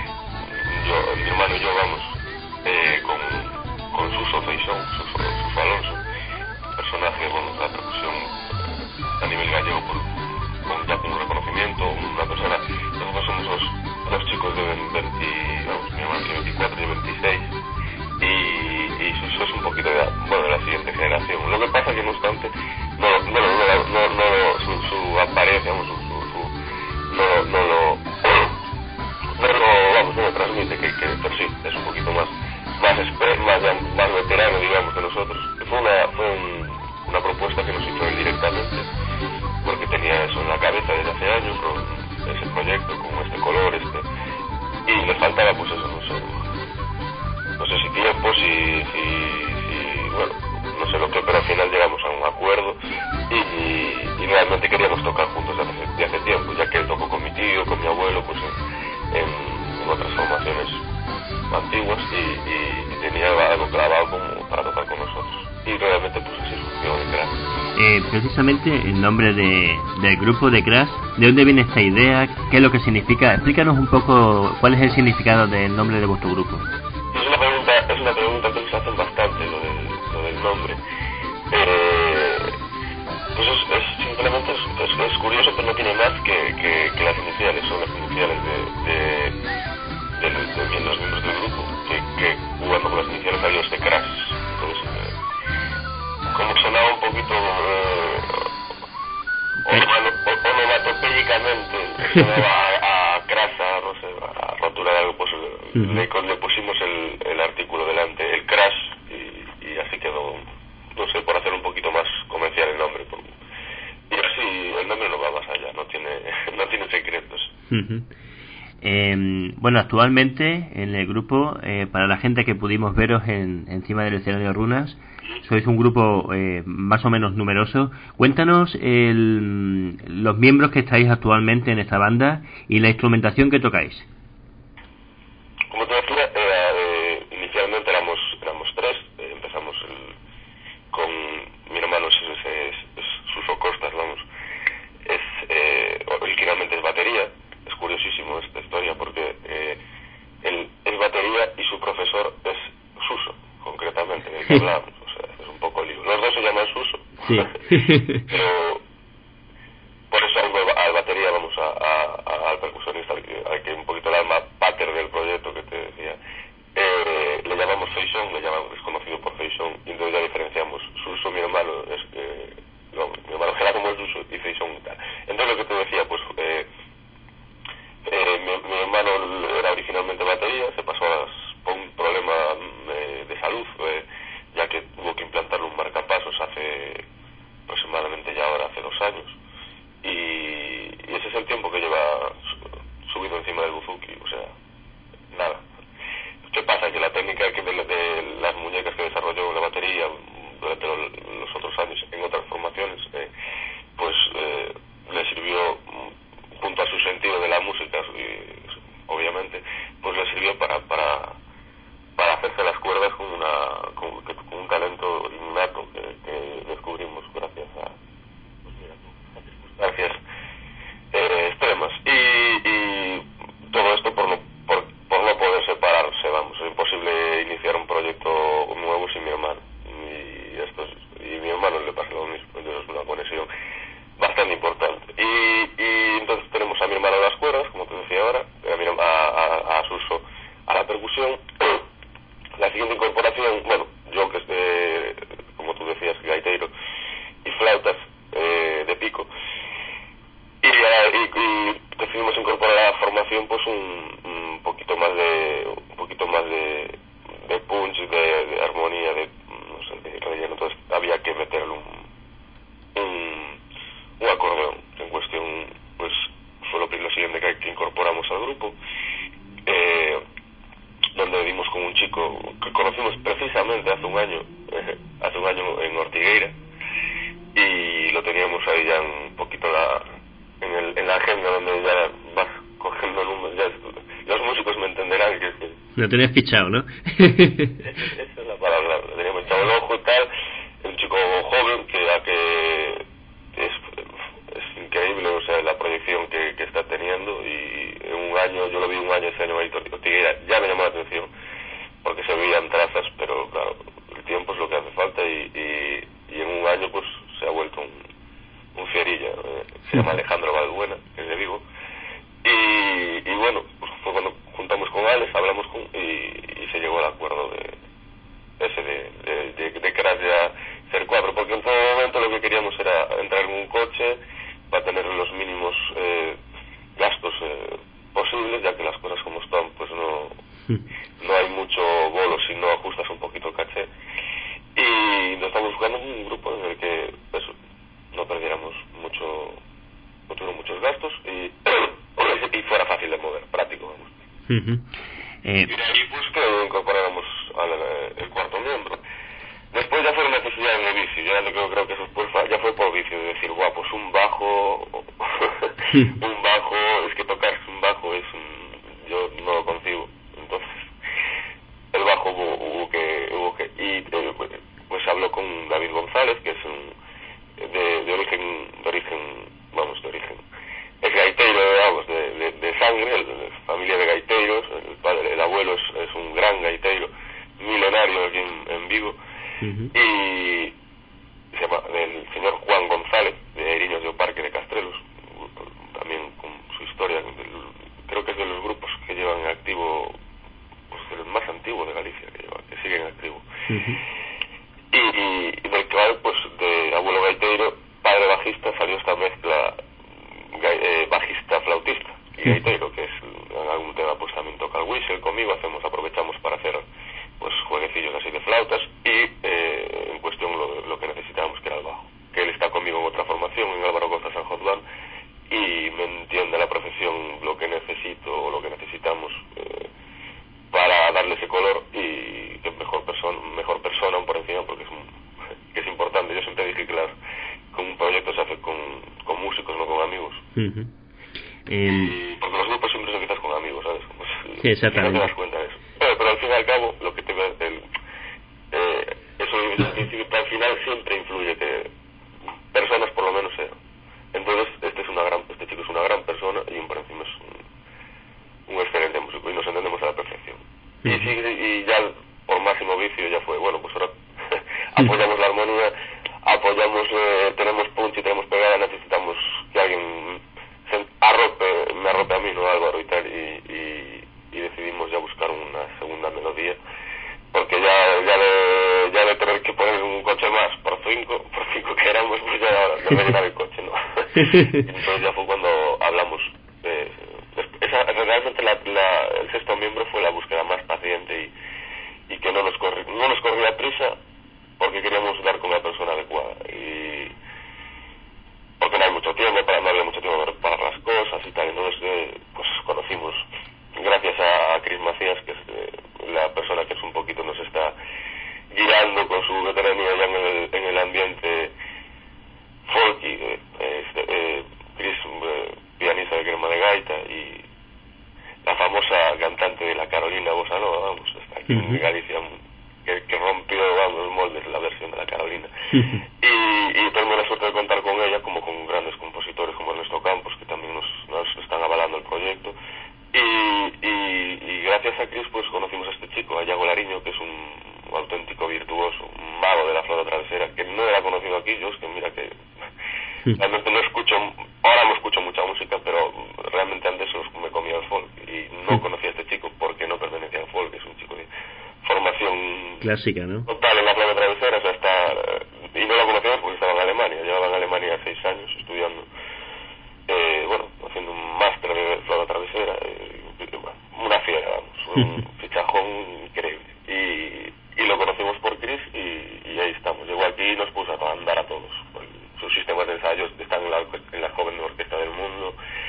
yo, mi hermano y yo vamos eh, con, con Suso Feixón, Suso, Suso Alonso, personaje, bueno, de la percusión a nivel gallego, por, con ya con un reconocimiento, una persona. Nosotros somos dos, dos chicos de veinte, vamos, mi hermano tiene veinticuatro y veintiséis, y, y Suso es un poquito de la, bueno, de la siguiente generación. Lo que pasa que no obstante, no, no, no, no, no, no su, su apariencia, vamos, su, su, su, no, no lo, no lo, vamos, no lo transmite, que, que pero sí, es un poquito más, más, exper, más, más veterano, digamos, de nosotros. Fue una, fue un, una propuesta que nos hizo él directamente, porque tenía eso en la cabeza desde hace años, con ese proyecto, con este color, este, y le faltaba, pues eso, no sé, no sé si tiempo, si, si, si, bueno, no sé lo que, pero al final llegamos a un acuerdo y, y, y realmente queríamos tocar juntos desde hace, desde hace tiempo, ya que él tocó con mi tío, con mi abuelo, pues en, en, en otras formaciones antiguas y, y, y tenía algo clavado como para tocar con nosotros, y realmente pues así surgió de crear. eh, precisamente el nombre de, del grupo de Crash. ¿De dónde viene esta idea? ¿Qué es lo que significa? Explícanos un poco cuál es el significado del nombre de vuestro grupo. Es una pregunta, es una pregunta que se hacen bastante, lo del, lo del nombre. Eh, pues es, es simplemente es, es, es curioso, pero no tiene más que, que, que las iniciales, son las iniciales de, de, de, de, de, de los miembros del grupo, que, que jugando con las iniciales salió este Crash. Entonces, eh, como sonaba un poquito eh, onomatopéyicamente, sonaba a, a crasa, no sé, a rotular algo, pues uh-huh. le, le pusimos el, el artículo delante, el Crash, y, y así quedó, no sé, por hacer un poquito más comercial el nombre. Por, y así el nombre no va más allá, no tiene, no tiene secretos. Uh-huh. Eh, bueno, actualmente en el grupo, eh, para la gente que pudimos veros en, encima del escenario Runas, sois un grupo eh, más o menos numeroso. Cuéntanos el, los miembros que estáis actualmente en esta banda y la instrumentación que tocáis. Como te decía, era, eh, inicialmente éramos éramos tres. Eh, empezamos el, con mi hermano, es, es, es, es Suso Costas, vamos. Es, eh, originalmente es batería. Es curiosísimo esta historia porque eh, él es batería y su profesor es Suso, concretamente, del que hablábamos. O sea, es un poco lío. Los dos se llaman Suso. Sí. Pero por eso al, al batería vamos a, a, a, al percusionista, al que, al que un poquito el alma pater del proyecto que te decía. Eh, le llamamos Feixón, le llamamos, es conocido por Feixón, y entonces ya diferenciamos. Suso, mi hermano, es eh, no, mi hermano Gerardo es Suso y Feixón y tal. Entonces lo que te decía, pues eh, Eh, mi, mi hermano era originalmente batería, se pasó a las, por un problema eh, de salud, eh, ya que tuvo que implantarle un marcapasos hace aproximadamente ya ahora hace dos años, y, y ese es el tiempo que lleva subido encima del buzuki, o sea, nada. ¿Qué pasa? Que la técnica que de, de las muñecas que desarrolló la batería durante los, los otros años en otras formaciones, eh, pues eh, le sirvió, junto a su sentido de la música, y, obviamente, pues le sirvió para para para hacerse las cuerdas con una con, con un talento innato que, que descubrimos gracias a, pues mira, a circunstancias eh, extremas, y, y todo esto por no por, por no poder separarse, vamos, es imposible iniciar un proyecto nuevo sin mi hermano, y esto es, y a mi hermano le pasa lo mismo, entonces es una conexión bastante importante. Y, y entonces tenemos a mi hermano a las cuerdas, como te decía ahora, a, mi, a, a, a Suso a la percusión. La siguiente incorporación, bueno, yo que es de, como tú decías, gaitero y flautas eh, de pico, y, y, y decidimos incorporar a la formación pues un, un poquito más de un poquito más de, de punch, de, de armonía, de no sé, de relleno. Entonces había que meterle un un un acordeón. En cuestión, pues fue lo, lo siguiente que, que incorporamos al grupo, eh, donde dimos con un chico que conocimos precisamente hace un año, eh, hace un año en Ortigueira, y lo teníamos ahí ya un poquito la, en, el, en la agenda, donde ya vas cogiendo números, ya, los músicos me entenderán que, que lo tenés fichado, ¿no? Esa es la palabra, lo teníamos echado el ojo y tal, un chico joven que a que es, es increíble, o sea, la proyección que, que está teniendo, y en un año, yo lo vi un año ese año en Ortigueira, ya me llamó la atención porque se veían trazas, pero claro, el tiempo es lo que hace falta, y, y, y en un año pues se ha vuelto un, un fierilla, eh, se llama Alejandro Valbuena, que es de Vigo, y, y bueno, pues fue cuando juntamos con Alex, hablamos con, y, y se llegó al acuerdo de ese de, de, de, de Crash ya ser cuatro, porque en todo momento lo que queríamos era entrar en un coche para tener los mínimos eh, gastos eh, posibles, ya que las cosas como están pues no no hay mucho bolo si no ajustas un poquito el caché, y nos estamos buscando un grupo en el que eso, no perdiéramos mucho, no tuviera muchos gastos, y, y fuera fácil de mover, práctico, vamos. Uh-huh. eh... Y de ahí pues que incorporáramos al el cuarto miembro. Después ya fue una necesidad en el vicio, yo ya no creo, creo que eso fue, ya fue por vicio, de decir, guau, pues un bajo, un bajo, es que tocar un bajo es un, yo no lo concibo, entonces el bajo hubo, hubo que, hubo que, y eh, pues habló con David González, que es un, gran gaitero milenario aquí en, en Vigo, uh-huh. y se llama el señor Juan González, de Eriños do Parque de Castrelos, también con su historia, creo que es de los grupos que llevan en activo, pues el más antiguo de Galicia, que, lleva, que sigue en activo. Uh-huh. Y, y, y del cual, pues, de abuelo gaiteiro, padre bajista, salió esta mezcla eh, bajista-flautista y gaiteiro, que es, en algún tema, pues también toca el whistle conmigo, hacemos, aprovechamos para hacer, pues, jueguecillos así de flautas, y eh, en cuestión lo, lo que necesitábamos, que era el bajo. Que él está conmigo en otra formación, en Álvaro Costa San Josván, y me entiende a la perfección lo que necesito o lo que necesitamos eh, para darle ese color, y que mejor persona, mejor persona por encima, porque es, un, que es importante. Yo siempre dije que las, con un proyecto se hace con, con músicos, no con amigos. Uh-huh. Y porque los grupos siempre son quizás con amigos, ¿sabes? Pues, sí, exactamente. No te das cuenta de eso. Pero, pero al fin y al cabo, lo que te ve el, eh, eso al final siempre influye, que personas por lo menos sean. Entonces, este es una gran, este chico es una gran persona y por encima es un, un excelente músico, y nos entendemos a la perfección. Uh-huh. Y, sí, y ya por máximo vicio ya fue, bueno, pues ahora apoyamos la armonía, apoyamos, eh, tenemos punch y tenemos pegada, necesitamos que alguien se arrope, me arrope a mí, no a Álvaro y tal, y, y, y decidimos ya buscar una segunda melodía, porque ya ya de, ya de tener que poner un coche más por cinco, por cinco que éramos, pues ya no me llenaba el coche, ¿no? Entonces ya fue cuando hablamos, eh, esa, realmente la, la, el sexto miembro fue la búsqueda más paciente y, y que no nos corri, no nos corría prisa, porque queríamos dar con la persona adecuada, y porque no hay mucho tiempo, para, no había mucho tiempo para las cosas y tal. Entonces eh, pues conocimos, gracias a Chris Macías, que es eh, la persona que es un poquito nos está guiando con su veteranía ya en el, en el ambiente folky, eh, este, eh, Chris, eh, pianista de crema de gaita, y la famosa cantante de la Carolina Bossa Nova, vamos, está aquí uh-huh. en Galicia, que, que rompió, vamos, moldes la versión de la Carolina. Uh-huh. y, y tengo la suerte de contar con ella, como con grandes compositores como Ernesto Campos, que también nos, nos están avalando el proyecto, y, y, y gracias a Chris pues conocimos a este chico, a Iago Lariño, que es un, un auténtico virtuoso, un mago de la flauta travesera, que no era conocido aquí. Yo es que mira que uh-huh. realmente no escucho, ahora no escucho mucha música, pero realmente antes me comía el folk, y no uh-huh. conocía a este chico porque no pertenecía al folk, es un chico de formación clásica, ¿no? Total en la flauta travesera, o sea, está, y no lo conocíamos porque estaba en Alemania, llevaba en Alemania seis años estudiando, eh, bueno, haciendo un máster de flauta travesera, eh, una fiera, vamos, un fichajón increíble, y, y lo conocimos por Chris, y, y ahí estamos. Llegó aquí y nos puso a andar a todos. Sus sistemas de ensayos están en la, en la joven orquesta del mundo,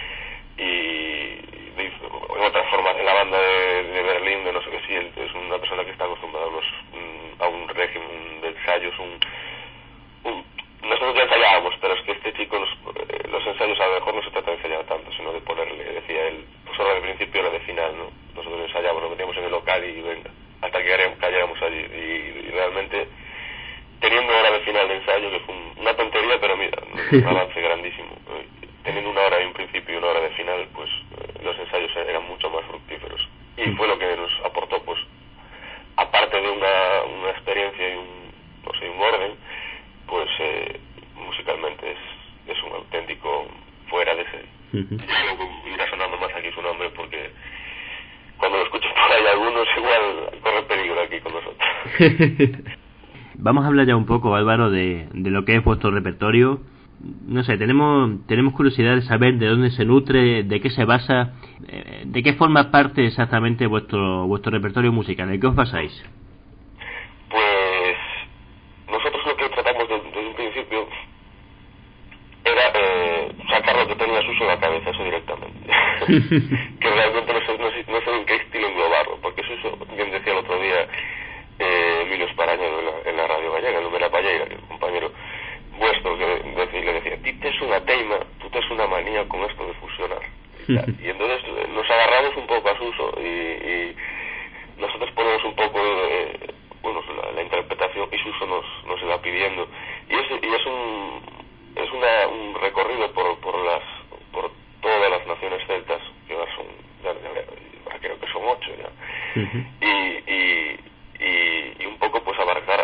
y en otras formas en la banda de, de Berlín, de no sé qué, sí, es una persona que está acostumbrada a, unos, a un régimen de ensayos, un, un nosotros ya ensayábamos, pero es que este chico nos, eh, los ensayos a lo mejor no se trata de ensayar tanto, sino de ponerle, decía él, pues hora de principio, hora de final, ¿no? Nosotros ensayábamos, nos metíamos en el local y venga, hasta que cayéramos allí, y, y realmente teniendo hora de final de ensayo, que fue un, una tontería, pero mira, un avance grandísimo, eh, teniendo una hora de un principio y una hora de final, pues eh, los ensayos eran mucho más fructíferos, y fue lo que nos aportó, pues aparte de una, una experiencia y un, no sé, un orden, pues eh, musicalmente es, es un auténtico fuera de serie. Uh-huh. Irá sonando más aquí su nombre, porque cuando lo escucho por ahí algunos igual corre peligro aquí con nosotros. Vamos a hablar ya un poco, Álvaro, de, de lo que es vuestro repertorio. No sé, tenemos tenemos curiosidad de saber de dónde se nutre, de qué se basa, de qué forma parte exactamente vuestro vuestro repertorio musical, ¿en qué os basáis? Pues nosotros lo que tratamos desde, desde un principio era eh, sacar lo que tenía Suso en la cabeza, eso directamente. Que realmente no sé, no, sé, no sé en qué estilo englobarlo, porque Suso, bien decía el otro día eh, Emilio Esparaño en la, en la radio gallega, el de la Palleira, que es un compañero vuestro, que de, le decía, ti tes una teima, tú tes una manía con esto de fusionar. Y, y entonces eh, nos agarramos un poco a Suso, y, y nosotros ponemos un poco eh, bueno, la, la interpretación, y Suso nos, nos va pidiendo, y es, y es un es una, un recorrido por por las por todas las naciones celtas, que ahora son ya, ya, ya, creo que son ocho ya, uh-huh. y,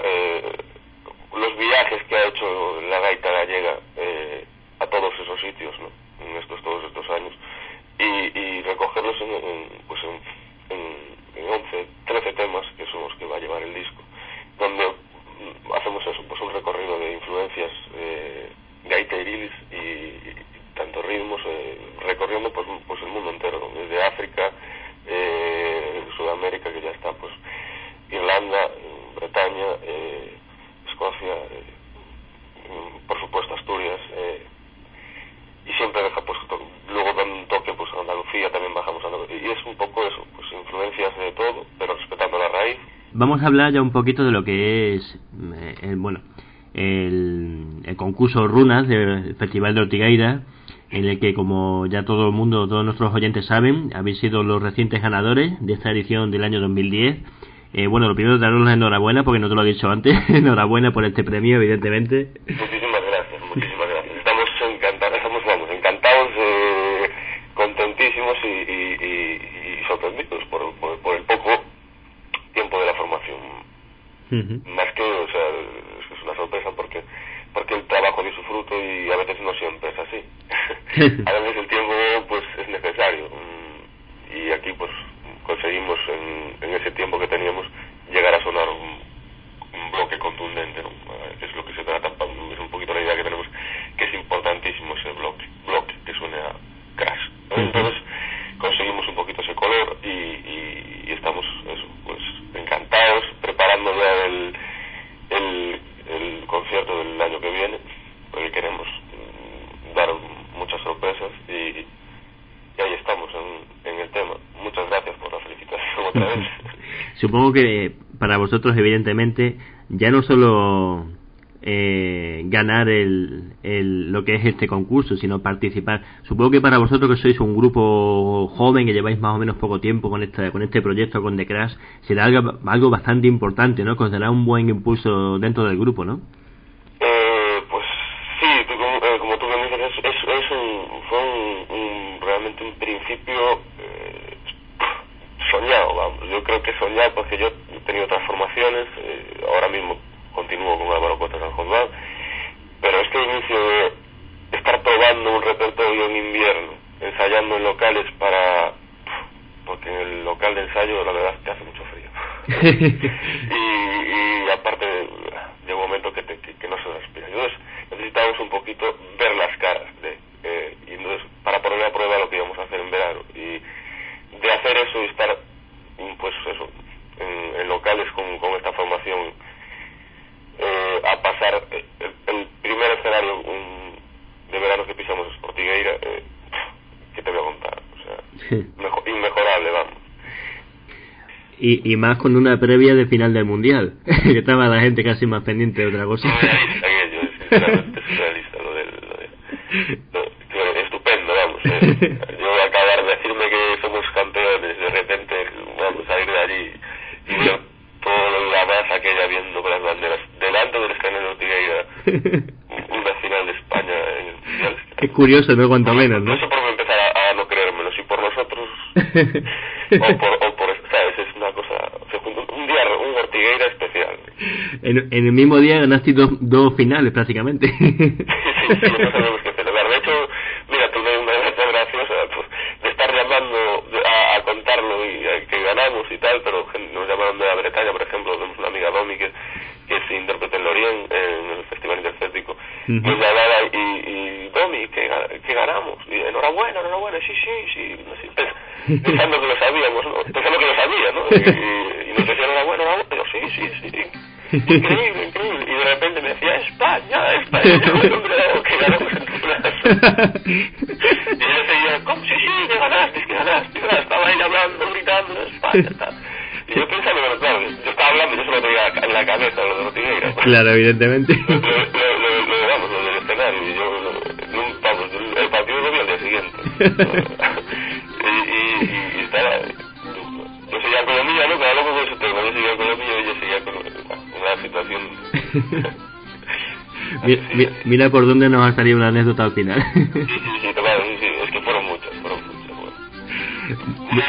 eh, los viajes que ha hecho la gaita gallega eh, a todos esos sitios, ¿no? En estos todos estos años, y, y recogerlos en, en pues en, en, en once, trece temas que son los que va a llevar el disco, donde hacemos eso, pues un recorrido de influencias eh, gaiteriles y, y tanto ritmos, eh, recorriendo pues, pues el mundo entero, ¿no? Desde África, eh, Sudamérica, que ya está, pues Irlanda, Bretaña, eh, Escocia, eh, por supuesto Asturias, eh, y siempre deja pues to- luego dan un toque pues a Andalucía, también bajamos a Andalucía, y es un poco eso, pues influencias de todo, pero respetando la raíz. Vamos a hablar ya un poquito de lo que es eh, el, bueno el, el concurso Runas del Festival de Ortigueira, en el que, como ya todo el mundo, todos nuestros oyentes saben, habéis sido los recientes ganadores de esta edición del año dos mil diez. Eh, bueno, lo primero, daros la enhorabuena, porque no te lo he dicho antes. Enhorabuena por este premio, evidentemente. Muchísimas gracias, muchísimas gracias. Estamos encantados, estamos vamos, encantados, eh, contentísimos y, y, y, y sorprendidos por, por, por el poco tiempo de la formación. Uh-huh. Más que, o sea, es una sorpresa porque porque el trabajo dio su fruto y a veces no siempre es así. A veces el tiempo pues es necesario, y aquí pues conseguimos en, en ese tiempo que teníamos llegar a sonar un, un bloque contundente, ¿no? Que es lo que se trata, es un poquito la idea que tenemos, que es importantísimo ese bloque, bloque que suene a crash, ¿no? Entonces conseguimos un poquito ese color y, y, y estamos eso, pues encantados, preparando ya el, el, el concierto del año que viene, porque queremos mm, dar muchas sorpresas y, y ahí estamos en, en el tema. Muchas gracias por la felicitación otra vez. Supongo que para vosotros, evidentemente, ya no solo eh, ganar el, el lo que es este concurso, sino participar. Supongo que para vosotros, que sois un grupo joven, que lleváis más o menos poco tiempo con este, con este proyecto, con The Crash, será algo, algo bastante importante, ¿no? Que os dará un buen impulso dentro del grupo, ¿no? Eh, pues sí, tú, como, eh, como tú me dices, es, es, es un, fue un, un, realmente un principio eh, soñado, vamos. Yo creo que soñado, porque yo he tenido otras formaciones, eh, ahora mismo continúo con Álvaro Costa San José, pero este inicio de estar probando un repertorio en invierno, ensayando en locales para... porque en el local de ensayo la verdad es que hace mucho frío. y, y aparte llega un momento que, te, que, que no se respira. Entonces necesitábamos un poquito ver las caras de, eh, y entonces para poner a prueba lo que íbamos a hacer en verano, y de hacer eso y estar pues eso en, en locales con, con esta formación, eh, a pasar el, el primer escenario un, de verano que pisamos es Ortigueira, eh, ¿qué te voy a contar? O sea, sí. mejor, inmejorable, vamos. Y, y más con una previa de final del mundial, que estaba la gente casi más pendiente de otra cosa. Surrealista aquello, sinceramente surrealista lo del, lo de, lo, estupendo, vamos. Eh. Yo acabar de decirme que somos campeones, de repente vamos a ir de allí y ver toda la masa aquella viendo con las banderas delante del escenario de Ortigueira, una final de España en el mundial. Es curioso, ¿no? Cuanto menos, ¿no? No sé por qué empezar a, a no creérmelo, si por nosotros o por, o por, ¿sabes? Es una cosa, un día, un Ortigueira especial. En, en el mismo día ganaste dos, dos finales prácticamente. sí, sí, sí, no sabemos qué celebrar. De hecho, mira, tú me una cosa graciosa, pues, de estar llamando a, a contarlo y a, que ganamos y tal, pero nos llamaron de la Bretaña, por ejemplo, tenemos una amiga Domi que, que es intérprete en Lorient, en el Festival Intercético, uh-huh. Nos llamaba y, y Domi, que, que ganamos, y enhorabuena, enhorabuena, sí, sí, sí, no sé, pensando que lo sabíamos, ¿no? Pensando que lo sabía, ¿no? Y, y, y nos decían enhorabuena, enhorabuena, y yo, sí, sí, sí, increíble, increíble, y de repente me decía, España, España, yo, que ganamos en tu plaza. Y yo seguía, ¿cómo? Sí, sí, que ganaste, que ganaste, que ganaste, estaba ahí hablando, gritando, España, tal. Y yo pensando, pero claro, yo estaba hablando, yo solo tenía en la cabeza lo de Ortigueira. Claro, evidentemente. Lo, lo, lo, lo, vamos, lo del escenario, y yo, lo, vamos, el partido lo vi al día siguiente. y, y, y, y estaba, yo seguía con lo mío, ¿no? Cada loco con su tema, yo seguía con lo mío y yo seguía con una situación... mira, sí, mira por dónde nos ha salido una anécdota al final. sí, sí, sí, claro, sí, sí, es que fueron muchas, fueron muchas, bueno.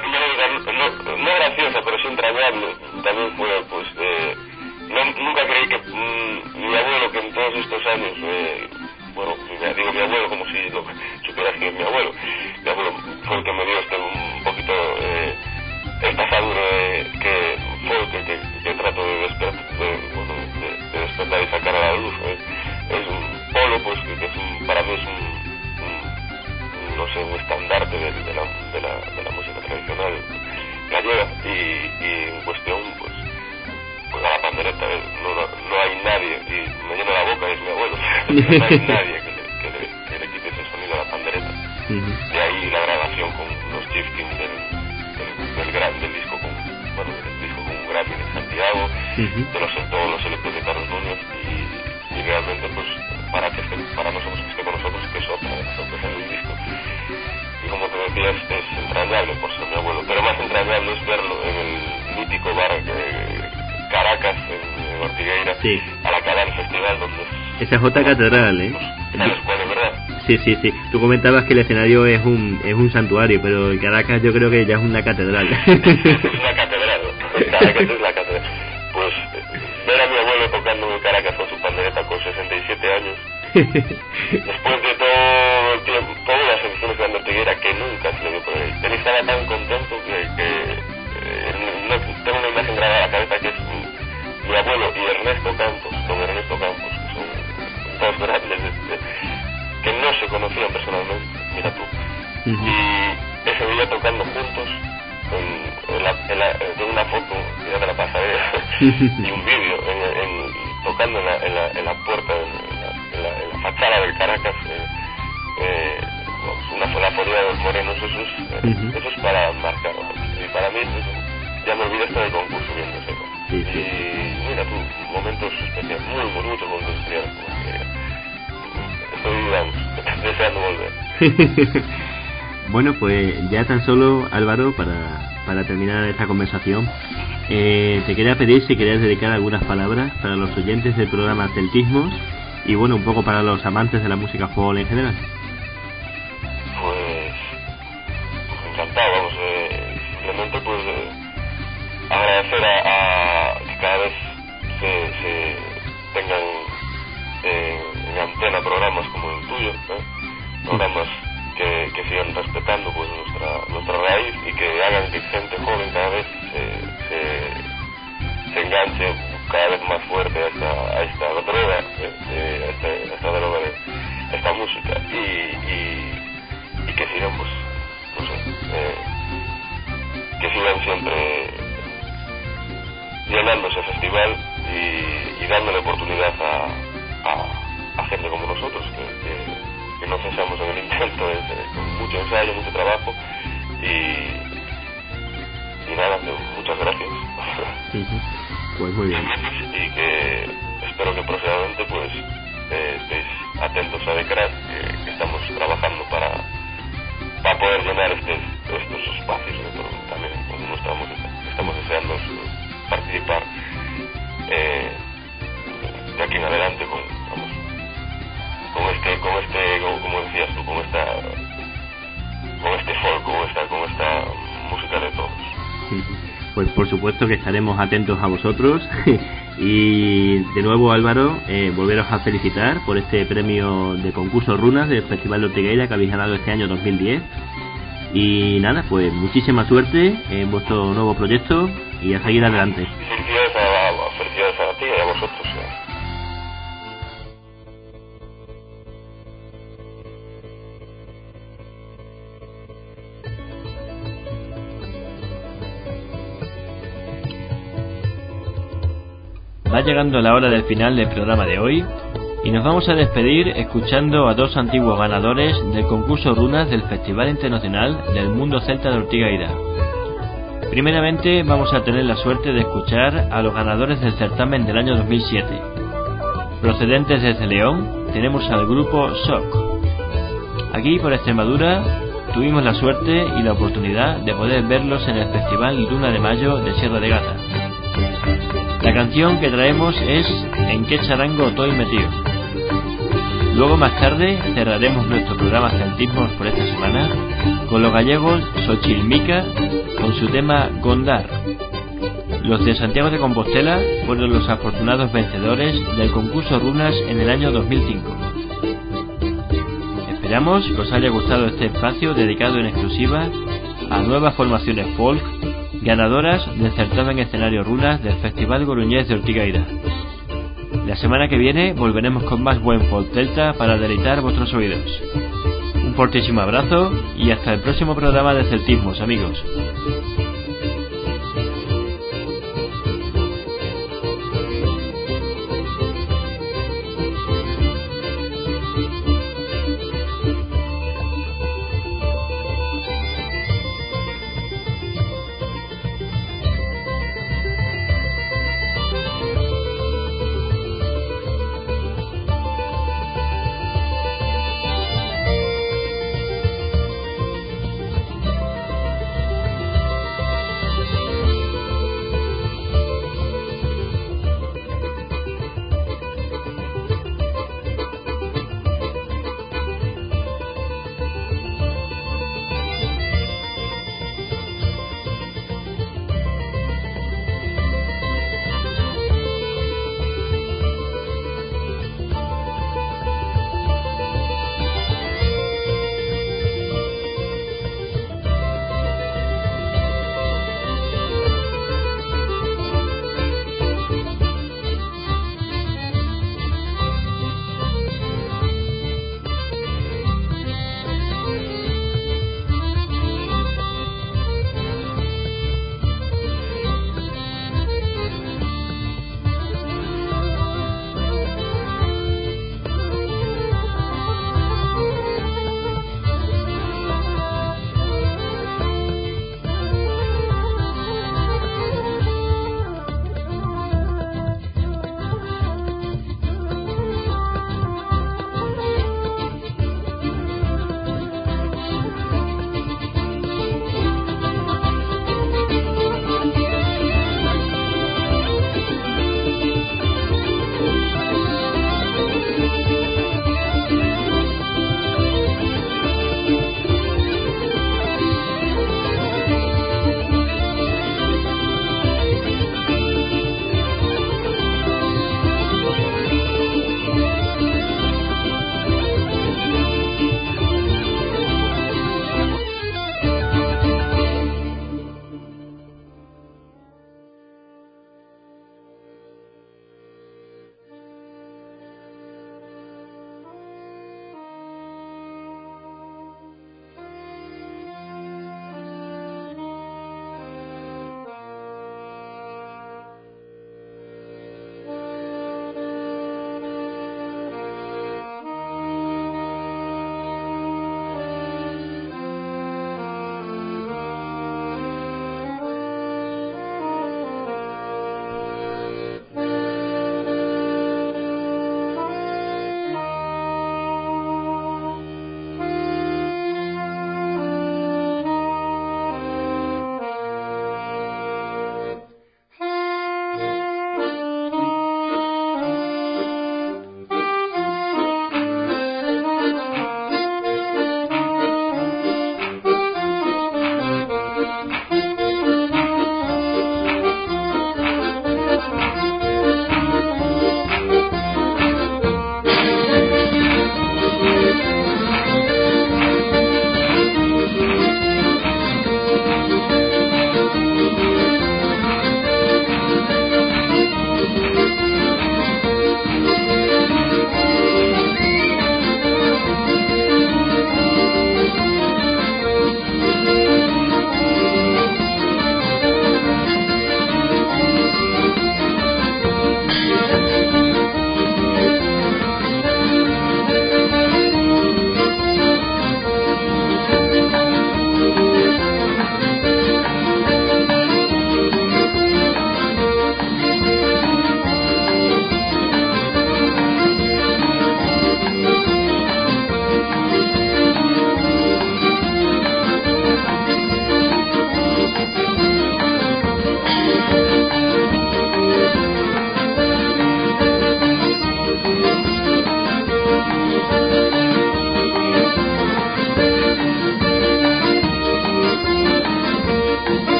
No, no, no graciosa, pero sí entrañable. También fue, pues, eh, no, nunca creí años, eh, bueno, digo mi abuelo como si lo supieras que es mi abuelo. Mi abuelo fue el que me dio este un poquito eh, esta figura eh, que fue el que, que, que trato de despertar, de, bueno, de, de despertar y sacar a la luz. Eh. Es un polo, pues que, que es un, para mí es un, un, no sé, un estandarte de, de, la, de, la, de la música tradicional gallega y, y en cuestión, pues, pues a la pandereta, eh, no, no, no hay nadie, y me llena la boca, es mi abuelo, no hay nadie que le, que, le, que le quite ese sonido a la pandereta. Uh-huh. De ahí la grabación con los Chiefkins del, del, del, gran, del disco con, bueno, del disco con un Grammy en Santiago, uh-huh. de los, todos los L P de Carlos Núñez, y, y realmente, pues, para que esté, para nosotros que esté con nosotros, que es otra, es otra el disco. Y como te decía, es, es entrañable por ser mi abuelo, pero más entrañable es verlo en el mítico bar eh, Caracas, en Ortigueira, sí. Al acabar el festival, donde... Esa es otra catedral, ¿eh? ¿Sabes cuál es, verdad? Sí, sí, sí. Tú comentabas que el escenario es un es un santuario, pero el Caracas yo creo que ya es una catedral. Es una catedral, Caracas es la catedral. Pues ver a mi abuelo tocando en el Caracas con su pandereta con sesenta y siete años, después de todo el tiempo, todas las ediciones de la Ortigueira, que nunca se le vio por ahí. Él estaba tan contento que, que eh, no, tengo una imagen grabada a la cabeza que es mi abuelo y Ernesto Campos, don Ernesto Campos, que son dos grandes de, de, que no se conocían personalmente, mira tú. Uh-huh. Y ese día tocando juntos en, en, la, en, la, en una foto, ya de la pasarela, uh-huh. y un vídeo en, en, tocando en la, en la, en la puerta, en la, en, la, en la fachada del Caracas, eh, eh, una fotografía de los morenos, eso es, eh, uh-huh. eso es para marcar, y para mí eso, ya me olvidé hasta del concurso viendo ese. Sí, sí. Y mira tú, momentos especiales, muy, muy, muchos momentos especiales. Estoy, vamos, deseando volver. Bueno, pues ya tan solo, Álvaro, para, para terminar esta conversación, eh, te quería pedir si querías dedicar algunas palabras para los oyentes del programa Celtismos y bueno, un poco para los amantes de la música folk en general. Pues, pues encantado, vamos, eh, simplemente pues eh, agradecer a, a que cada vez se, se tengan eh, en antena programas como el tuyo, ¿eh? Programas que, que sigan respetando pues nuestra nuestra raíz y que hagan que gente joven cada vez se, se, se enganche cada vez más fuerte a esta, a esta droga, ¿eh? a, esta, a esta droga de a esta música y, y, y que sigan pues no sé eh, que sigan siempre llenando ese festival y, y dándole oportunidad a, a, a gente como nosotros que, que, que no cesamos en el intento de, de, con mucho ensayo, mucho trabajo y, y nada, muchas gracias. Uh-huh. Pues muy bien. Y que espero que próximamente pues eh, estéis atentos a Decrat, que, que estamos trabajando para para poder llenar este, estos espacios de, también con nuestra música. Estamos deseando participar eh, de aquí en adelante con, vamos, con este, con este, como, como decías tú, con esta, con este folk, con esta, con esta música de todos. Pues por supuesto que estaremos atentos a vosotros y de nuevo, Álvaro, eh, volveros a felicitar por este premio de concurso Runas del Festival de Ortigueira que habéis ganado este año dos mil diez y nada, pues muchísima suerte en vuestro nuevo proyecto y a seguir adelante. Felicidades a, felicidades a ti y a vosotros. Va llegando la hora del final del programa de hoy y nos vamos a despedir escuchando a dos antiguos ganadores del concurso Runas del Festival Internacional del Mundo Celta de Ortigueira. Primeramente vamos a tener la suerte de escuchar a los ganadores del certamen del año dos mil siete. Procedentes desde León tenemos al grupo Shock. Aquí por Extremadura tuvimos la suerte y la oportunidad de poder verlos en el Festival Luna de Mayo de Sierra de Gata. La canción que traemos es En qué charango estoy metido. Luego más tarde cerraremos nuestro programa Celtismos por esta semana con los gallegos Xochilmica con su tema Gondar. los de Santiago de Compostela fueron los afortunados vencedores del concurso Runas en el año dos mil cinco. Esperamos que os haya gustado este espacio dedicado en exclusiva a nuevas formaciones folk ganadoras del certamen escenario Runas del Festival Coruñés de Ortigueira. La semana que viene volveremos con más buen folk celta para deleitar vuestros oídos. Un fortísimo abrazo y hasta el próximo programa de Celtismos, amigos.